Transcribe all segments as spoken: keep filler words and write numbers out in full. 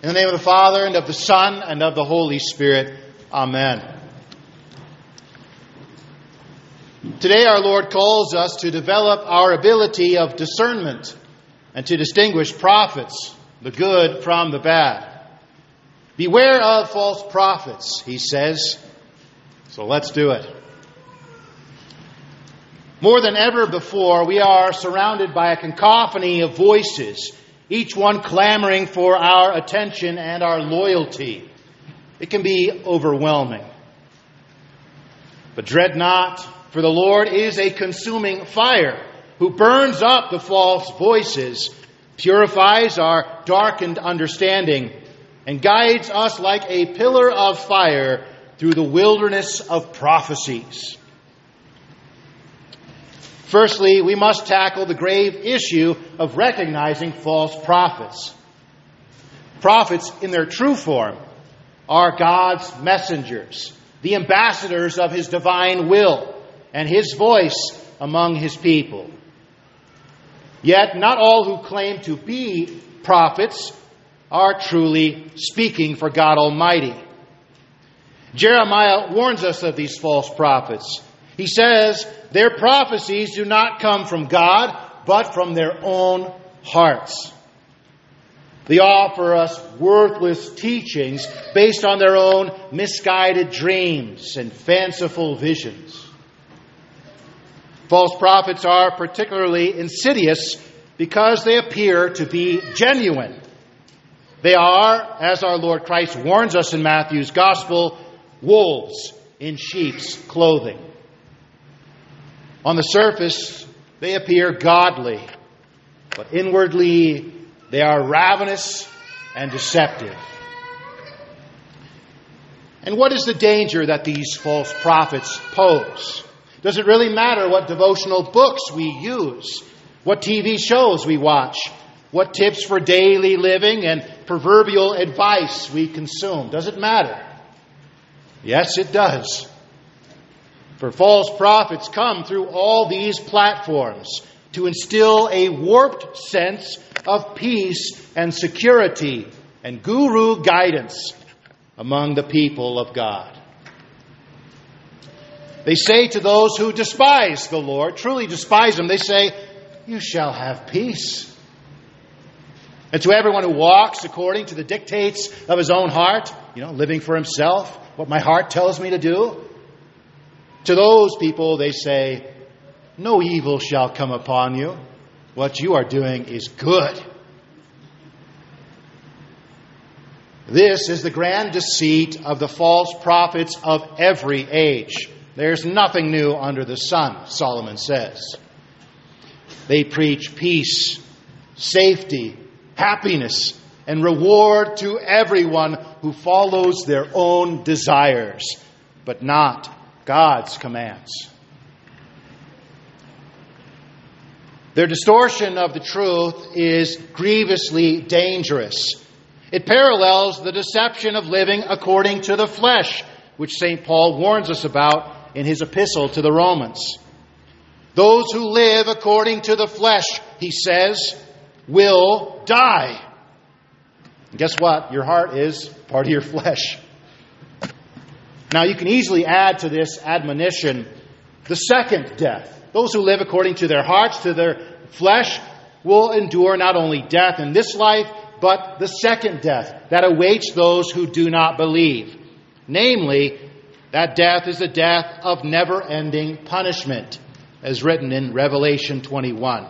In the name of the Father, and of the Son, and of the Holy Spirit. Amen. Today our Lord calls us to develop our ability of discernment and to distinguish prophets, the good from the bad. Beware of false prophets, he says. So let's do it. More than ever before, we are surrounded by a cacophony of voices, each one clamoring for our attention and our loyalty. It can be overwhelming. But dread not, for the Lord is a consuming fire who burns up the false voices, purifies our darkened understanding, and guides us like a pillar of fire through the wilderness of prophecies. Firstly, we must tackle the grave issue of recognizing false prophets. Prophets, in their true form, are God's messengers, the ambassadors of His divine will and His voice among His people. Yet, not all who claim to be prophets are truly speaking for God Almighty. Jeremiah warns us of these false prophets. He says, their prophecies do not come from God, but from their own hearts. They offer us worthless teachings based on their own misguided dreams and fanciful visions. False prophets are particularly insidious because they appear to be genuine. They are, as our Lord Christ warns us in Matthew's Gospel, wolves in sheep's clothing. On the surface, they appear godly, but inwardly they are ravenous and deceptive. And what is the danger that these false prophets pose? Does it really matter what devotional books we use, what T V shows we watch, what tips for daily living and proverbial advice we consume? Does it matter? Yes, it does. For false prophets come through all these platforms to instill a warped sense of peace and security and guru guidance among the people of God. They say to those who despise the Lord, truly despise Him, they say, "You shall have peace." And to everyone who walks according to the dictates of his own heart, you know, living for himself, what my heart tells me to do, to those people, they say, "No evil shall come upon you. What you are doing is good." This is the grand deceit of the false prophets of every age. There's nothing new under the sun, Solomon says. They preach peace, safety, happiness, and reward to everyone who follows their own desires, but not God's commands. Their distortion of the truth is grievously dangerous. It parallels the deception of living according to the flesh, which Saint Paul warns us about in his epistle to the Romans. Those who live according to the flesh, he says, will die. And guess what? Your heart is part of your flesh. Now, you can easily add to this admonition the second death. Those who live according to their hearts, to their flesh, will endure not only death in this life, but the second death that awaits those who do not believe. Namely, that death is the death of never-ending punishment, as written in Revelation twenty-one.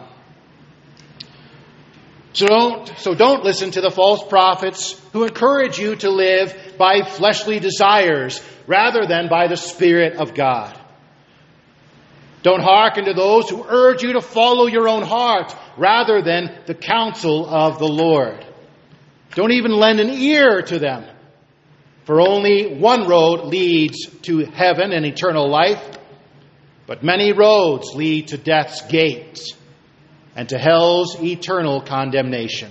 So don't, so don't listen to the false prophets who encourage you to live by fleshly desires rather than by the Spirit of God. Don't hearken to those who urge you to follow your own heart rather than the counsel of the Lord. Don't even lend an ear to them, for only one road leads to heaven and eternal life, but many roads lead to death's gate and to hell's eternal condemnation.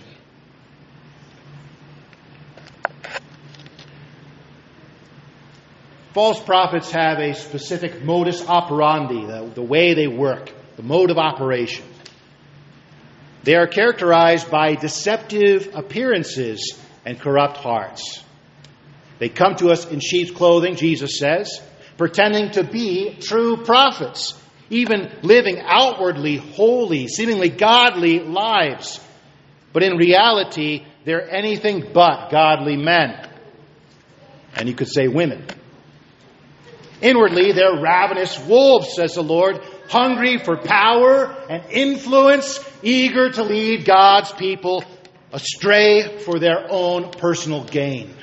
False prophets have a specific modus operandi, the, the way they work, the mode of operation. They are characterized by deceptive appearances and corrupt hearts. They come to us in sheep's clothing, Jesus says, pretending to be true prophets, even living outwardly holy, seemingly godly lives. But in reality, they're anything but godly men. And you could say women. Inwardly, they're ravenous wolves, says the Lord, hungry for power and influence, eager to lead God's people astray for their own personal gain.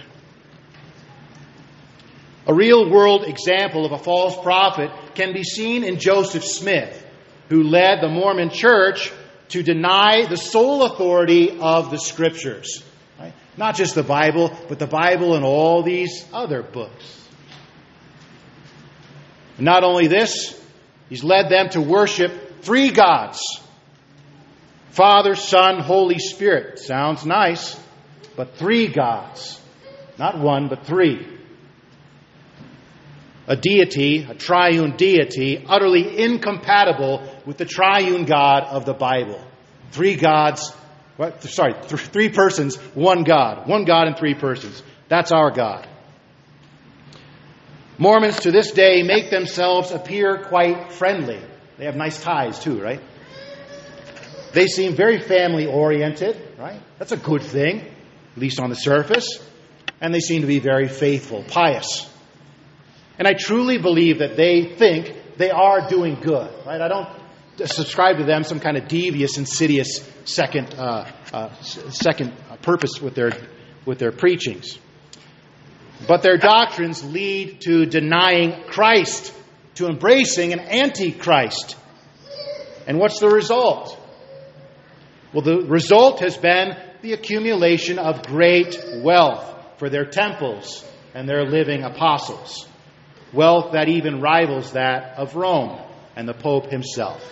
A real-world example of a false prophet can be seen in Joseph Smith, who led the Mormon Church to deny the sole authority of the Scriptures. Right? Not just the Bible, but the Bible and all these other books. And not only this, he's led them to worship three gods. Father, Son, Holy Spirit. Sounds nice, but three gods. Not one, but three. A deity, a triune deity, utterly incompatible with the triune God of the Bible. Three gods, what? sorry, th- three persons, one God. One God and three persons. That's our God. Mormons to this day make themselves appear quite friendly. They have nice ties too, right? They seem very family-oriented, right? That's a good thing, at least on the surface. And they seem to be very faithful, pious. And I truly believe that they think they are doing good, right? I don't subscribe to them some kind of devious, insidious second uh, uh, second purpose with their with their preachings. But their doctrines lead to denying Christ, to embracing an antichrist. And what's the result? Well, the result has been the accumulation of great wealth for their temples and their living apostles. Wealth that even rivals that of Rome and the Pope himself.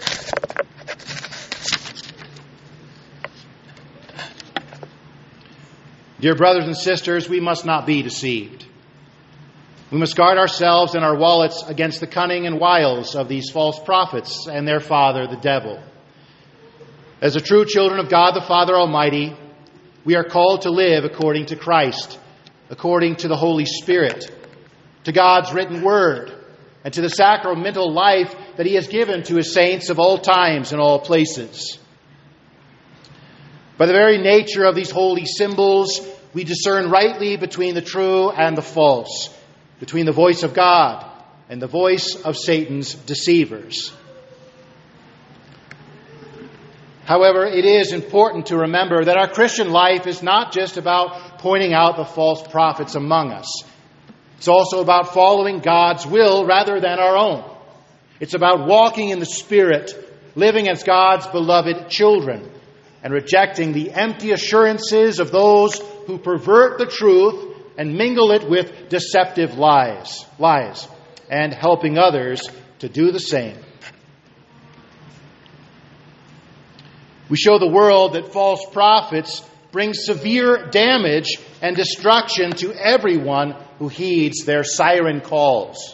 Dear brothers and sisters, we must not be deceived. We must guard ourselves and our wallets against the cunning and wiles of these false prophets and their father, the devil. As the true children of God the Father Almighty, we are called to live according to Christ, according to the Holy Spirit, to God's written word, and to the sacramental life that He has given to His saints of all times and all places. By the very nature of these holy symbols, we discern rightly between the true and the false, between the voice of God and the voice of Satan's deceivers. However, it is important to remember that our Christian life is not just about pointing out the false prophets among us. It's also about following God's will rather than our own. It's about walking in the Spirit, living as God's beloved children, and rejecting the empty assurances of those who pervert the truth and mingle it with deceptive lies, lies, and helping others to do the same. We show the world that false prophets bring severe damage and destruction to everyone who heeds their siren calls.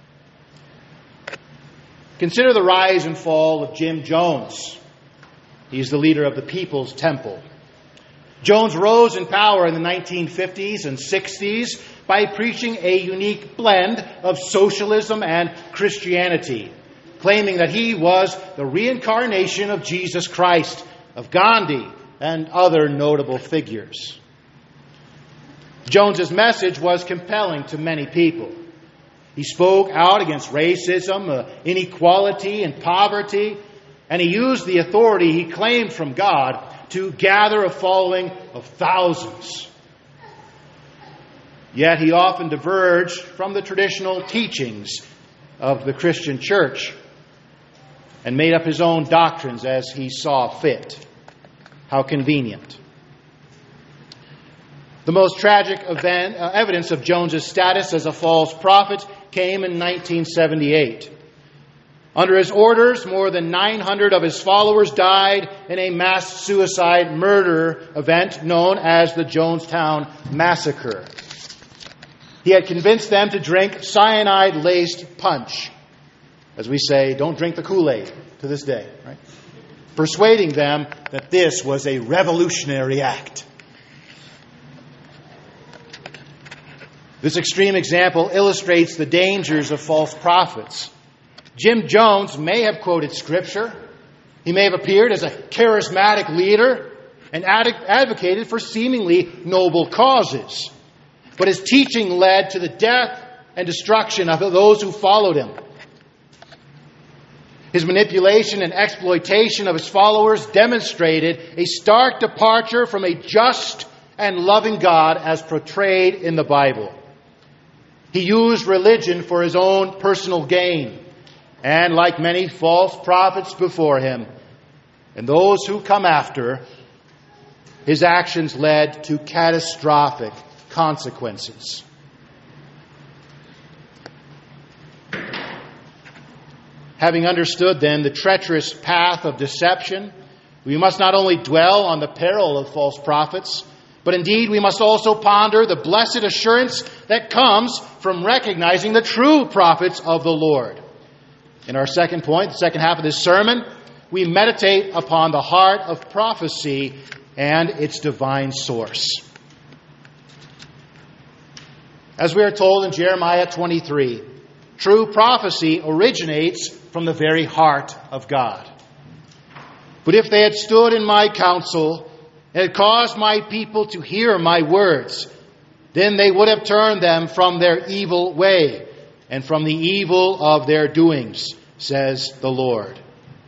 Consider the rise and fall of Jim Jones. He's the leader of the People's Temple. Jones rose in power in the nineteen fifties and sixties by preaching a unique blend of socialism and Christianity, claiming that he was the reincarnation of Jesus Christ, of Gandhi, and other notable figures. Jones's message was compelling to many people. He spoke out against racism, uh, inequality, and poverty, and he used the authority he claimed from God to gather a following of thousands. Yet he often diverged from the traditional teachings of the Christian church and made up his own doctrines as he saw fit. How convenient. The most tragic event, uh, evidence of Jones's status as a false prophet came in nineteen seventy-eight. Under his orders, more than nine hundred of his followers died in a mass suicide murder event known as the Jonestown Massacre. He had convinced them to drink cyanide-laced punch. As we say, don't drink the Kool-Aid to this day, right? Persuading them that this was a revolutionary act. This extreme example illustrates the dangers of false prophets. Jim Jones may have quoted Scripture. He may have appeared as a charismatic leader and ad- advocated for seemingly noble causes. But his teaching led to the death and destruction of those who followed him. His manipulation and exploitation of his followers demonstrated a stark departure from a just and loving God as portrayed in the Bible. He used religion for his own personal gain, and like many false prophets before him, and those who come after, his actions led to catastrophic consequences. Having understood then the treacherous path of deception, we must not only dwell on the peril of false prophets, but indeed we must also ponder the blessed assurance that comes from recognizing the true prophets of the Lord. In our second point, the second half of this sermon, we meditate upon the heart of prophecy and its divine source. As we are told in Jeremiah twenty-three, true prophecy originates from the very heart of God. But if they had stood in my counsel and had caused my people to hear my words, then they would have turned them from their evil way and from the evil of their doings, says the Lord.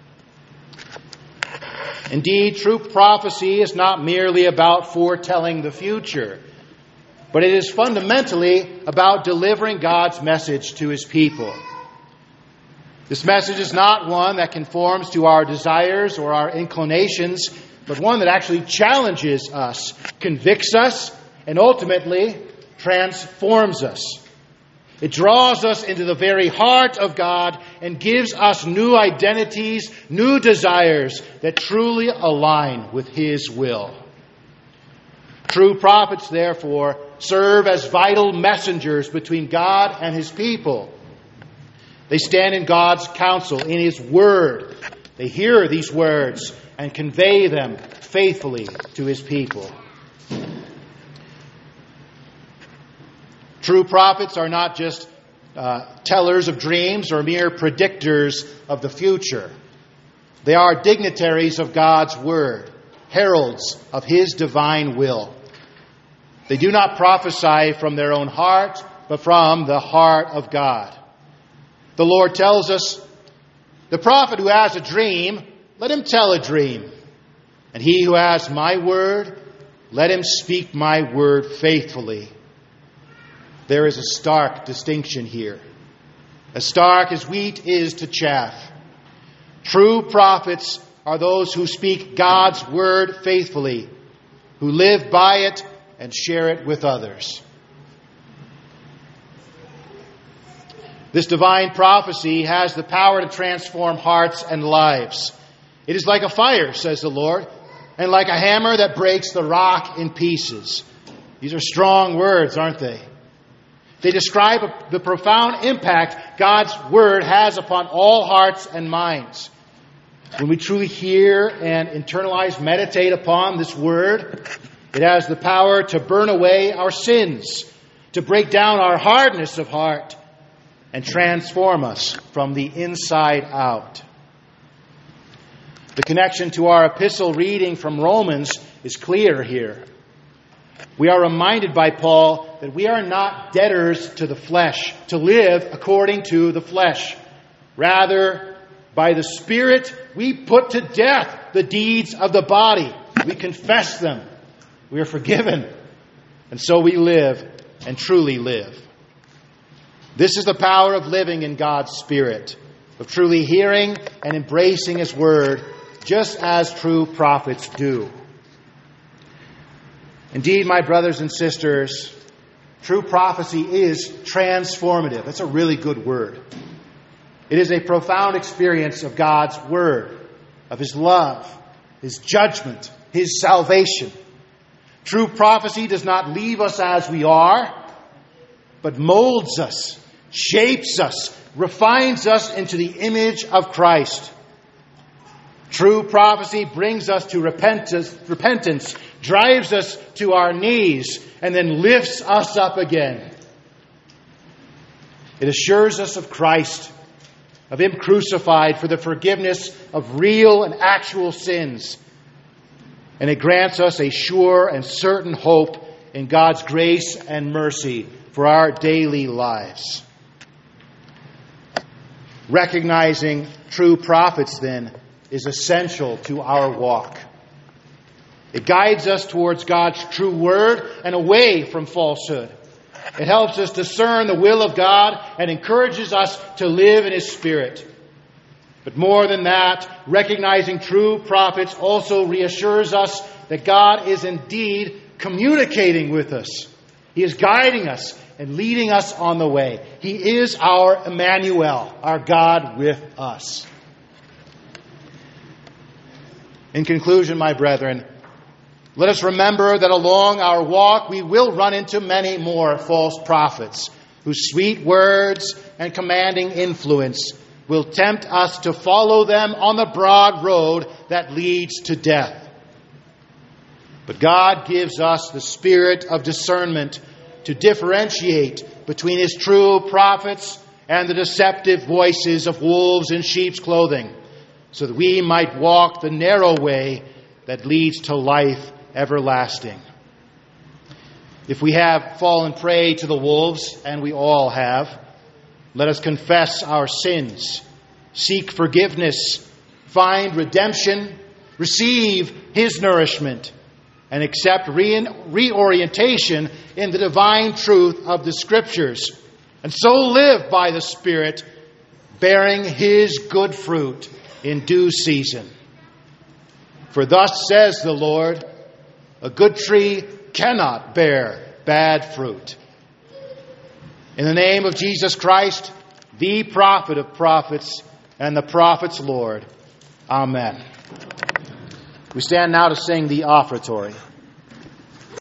Indeed, true prophecy is not merely about foretelling the future, but it is fundamentally about delivering God's message to His people. This message is not one that conforms to our desires or our inclinations, but one that actually challenges us, convicts us, and ultimately transforms us. It draws us into the very heart of God and gives us new identities, new desires that truly align with His will. True prophets, therefore, serve as vital messengers between God and His people. They stand in God's counsel, in His Word. They hear these words and convey them faithfully to His people. True prophets are not just uh, tellers of dreams or mere predictors of the future. They are dignitaries of God's Word, heralds of His divine will. They do not prophesy from their own heart, but from the heart of God. The Lord tells us, the prophet who has a dream, let him tell a dream. And he who has my word, let him speak my word faithfully. There is a stark distinction here. As stark as wheat is to chaff. True prophets are those who speak God's word faithfully, who live by it and share it with others. This divine prophecy has the power to transform hearts and lives. It is like a fire, says the Lord, and like a hammer that breaks the rock in pieces. These are strong words, aren't they? They describe the profound impact God's Word has upon all hearts and minds. When we truly hear and internalize, meditate upon this Word, it has the power to burn away our sins, to break down our hardness of heart, and transform us from the inside out. The connection to our epistle reading from Romans is clear here. We are reminded by Paul that we are not debtors to the flesh, to live according to the flesh. Rather, by the Spirit, we put to death the deeds of the body. We confess them. We are forgiven. And so we live and truly live. This is the power of living in God's Spirit, of truly hearing and embracing His Word, just as true prophets do. Indeed, my brothers and sisters, true prophecy is transformative. That's a really good word. It is a profound experience of God's Word, of His love, His judgment, His salvation. True prophecy does not leave us as we are, but molds us, shapes us, refines us into the image of Christ. True prophecy brings us to repentance, repentance, drives us to our knees, and then lifts us up again. It assures us of Christ, of Him crucified for the forgiveness of real and actual sins. And it grants us a sure and certain hope in God's grace and mercy for our daily lives. Recognizing true prophets, then, is essential to our walk. It guides us towards God's true word and away from falsehood. It helps us discern the will of God and encourages us to live in His Spirit. But more than that, recognizing true prophets also reassures us that God is indeed communicating with us. He is guiding us and leading us on the way. He is our Emmanuel, our God with us. In conclusion, my brethren, let us remember that along our walk we will run into many more false prophets whose sweet words and commanding influence will tempt us to follow them on the broad road that leads to death. But God gives us the spirit of discernment to differentiate between His true prophets and the deceptive voices of wolves in sheep's clothing, so that we might walk the narrow way that leads to life everlasting. If we have fallen prey to the wolves, and we all have, let us confess our sins, seek forgiveness, find redemption, receive His nourishment, and accept re- reorientation in the divine truth of the Scriptures, and so live by the Spirit, bearing His good fruit in due season. For thus says the Lord, a good tree cannot bear bad fruit. In the name of Jesus Christ, the prophet of prophets and the prophet's Lord. Amen. We stand now to sing the offertory.